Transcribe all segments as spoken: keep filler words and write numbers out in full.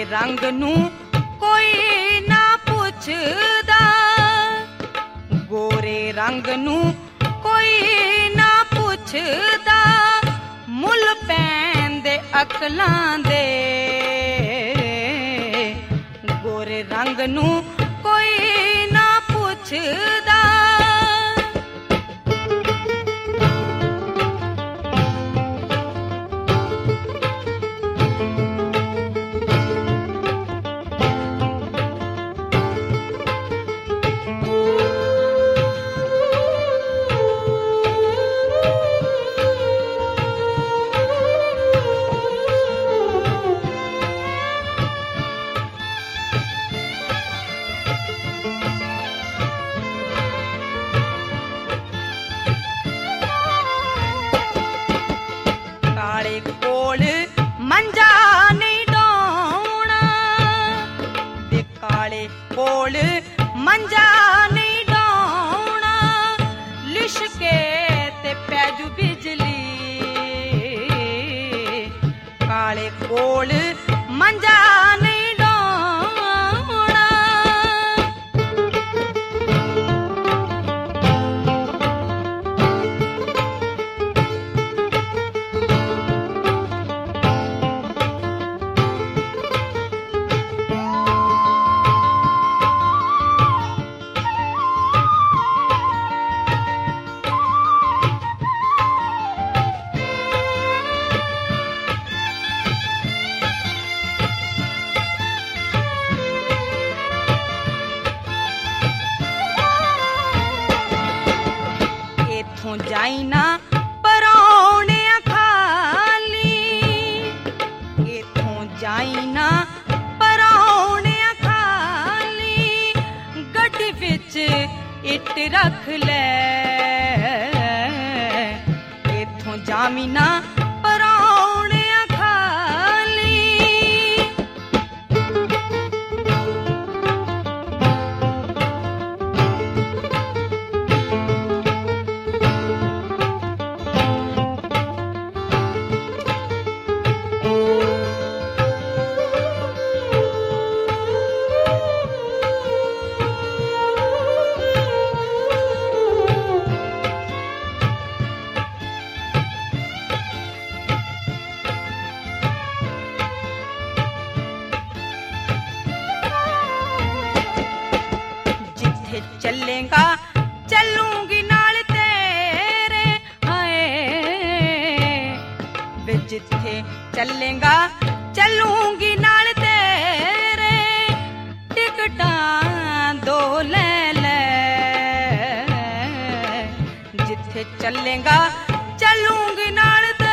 रंग नू कोई ना पुछदा, गोरे रंग नू कोई ना पुछदा, मुल पैंदे अकलां दे। गोरे रंग नू कोई ना पुछदा। काले कोल मंजा नहीं डोना, ते काले कोल मंजा नहीं डोना, लिशके ते पैजू बिजली। काले कोल मंजा नहीं डोना। इथों जाई ना परौने खाली, इथों जाई ना परौने खाली, गड्डी विच इट रख ले। इथों जामी ना परौने खाली। चलेगा चलूंगी नाल तेरे, हाय वे जिथे चलेगा चलूंगी नाल तेरे, टिकटां दो ले ले। जिथे चलेगा चलूंगी नाल तेरे।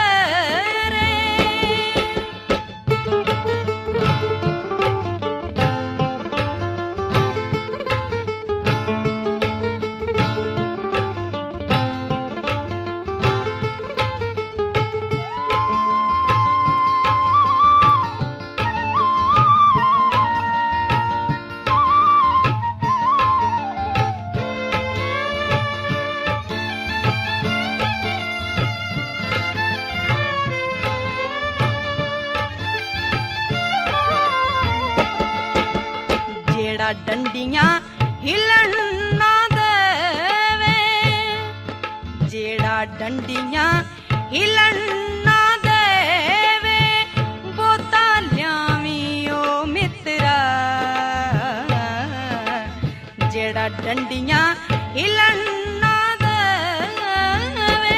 डंडियां हिलन ना देवे, जेड़ा डंडियां हिलन ना देवे, बोता ल्यावी ओ मित्रा। जेड़ा डंडियां हिलन ना देवे।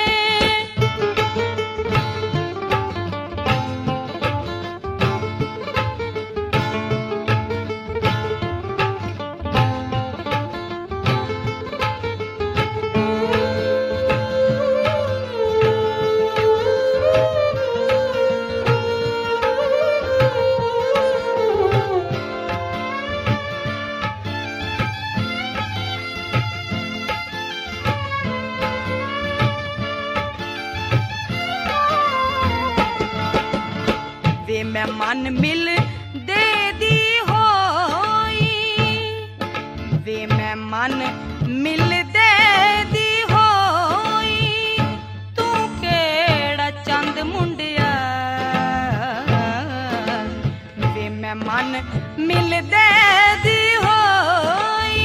वे मैं मन मिल दे दी होई, वे मैं मन मिल दे दी होई, तू केड़ा चंद मुंडिया। वे मैं मन मिलदे दी होई।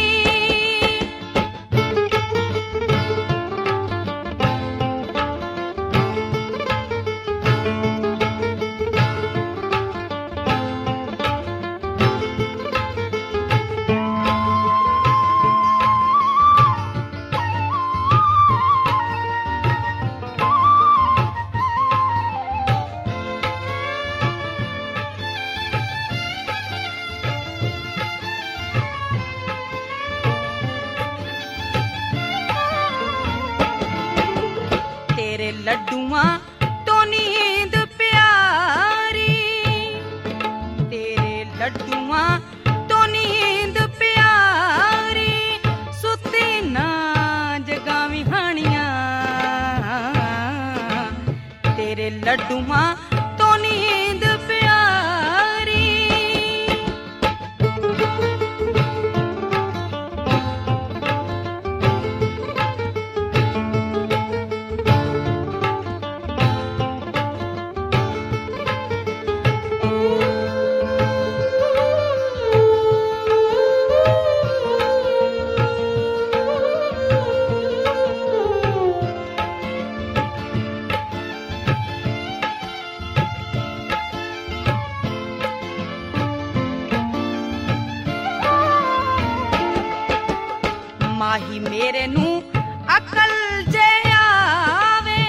तेरे लड्डुआं तो नींद प्यारी, तेरे लड्डुआं तो नींद प्यारी, सुती ना जगावी हानियां। तेरे लड्डुआं तो नींद प्यारी। माही मेरे नू अकल जे आवे,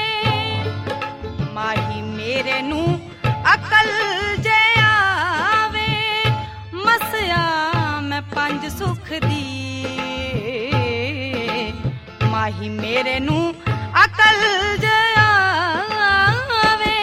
माही मेरे नू अकल जे आवे, मसया मैं पंज सुख दी। माही मेरे नू अकल जे आवे।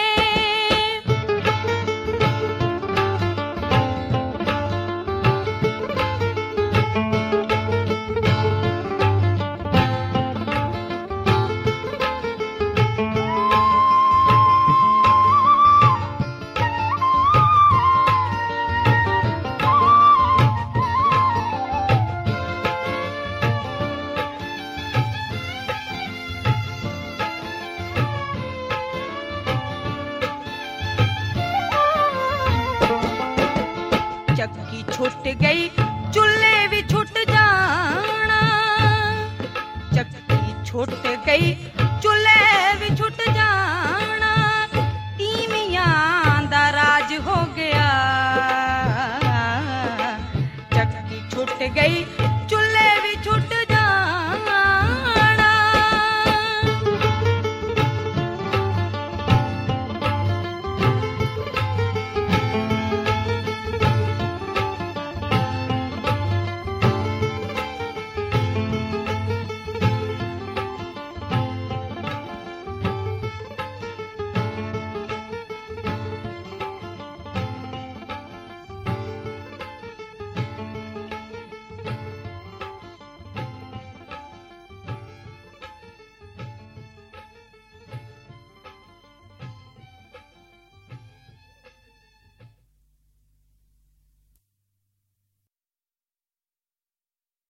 चक्की छुट गई चूल्हे भी छुट जाना, चक्की छुट गई